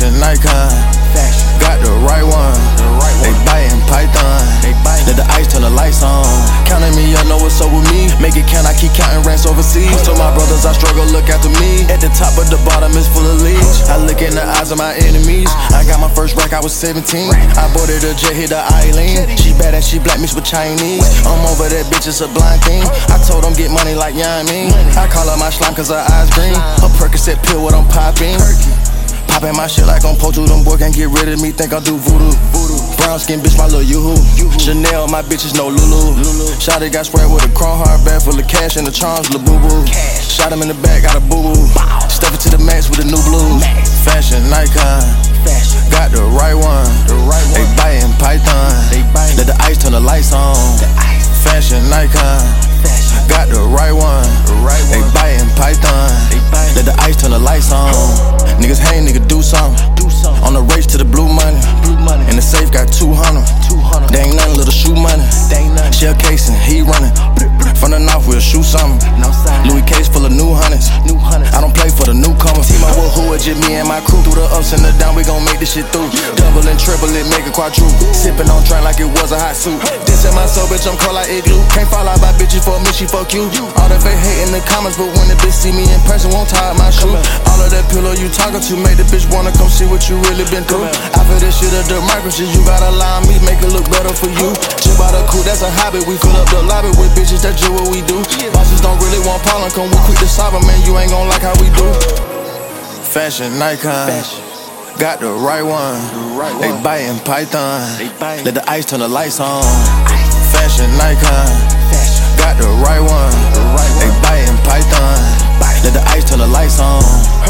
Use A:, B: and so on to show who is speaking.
A: Fashion Nikon, got the right one. They biting python, let the ice turn the lights on. Counting me, I know what's up with me. Make it count, I keep counting rents overseas. Told my brothers I struggle, look after me. At the top of the bottom is full of leaves. I look in the eyes of my enemies. I got my first rack, I was 17. I boarded a jet, hit the island. She bad and she black mixed with Chinese. I'm over that bitch, it's a blind thing. I told them get money like Yami. I call her my slime cause her eyes green. Her Percocet pill, what I'm popping. Popping my shit like I'm supposed to. Them boy can't get rid of me, think I do voodoo. Brown skin bitch, my little yoo-hoo. Chanel, my bitches no Lulu. Shotty got sprayed with a chrome hard bag full of cash and the charms, lil' boo-boo. Shot him in the back, got a boo-boo. Step it to the max with the new blues. Fashion Nikon, got the right one. They biting python, let the ice turn the lights on. Fashion Nikon, got the right one. They biting python, let the ice turn the lights on. Niggas hate, nigga do something. On the race to the blue money. In the safe got 200. They ain't nothing, little shoe money. Shell casing, he running. From the north, we'll shoot something. Louis case full of new hundreds. I don't play for the newcomers. Team up with who, just me and my crew. Through the ups and the down, we gon' make this shit through. Double and triple it, make it quadruple. Sippin' on train like it was a hot suit. This in my soul, bitch, I'm cold like igloo. Can't fall out by bitches for me, she fuck you. All that fake hate in the comments, but when the bitch see me in person, won't tie up my shoe. All of that pillow you talking to make the bitch wanna come see what you really been through. After this shit of democracy, you gotta lie on me, make it look better for you. Chip out a coupe, that's a hobby. We fill up the lobby with bitches, that's just what we do. Bosses don't really want pollen, come we quick to solve it, man, you ain't gon' like how we do. Fashion Nikon, got the right one. They biting python, let the ice turn the lights on. Fashion Nikon, got the right one. They biting python, let the ice turn the lights on.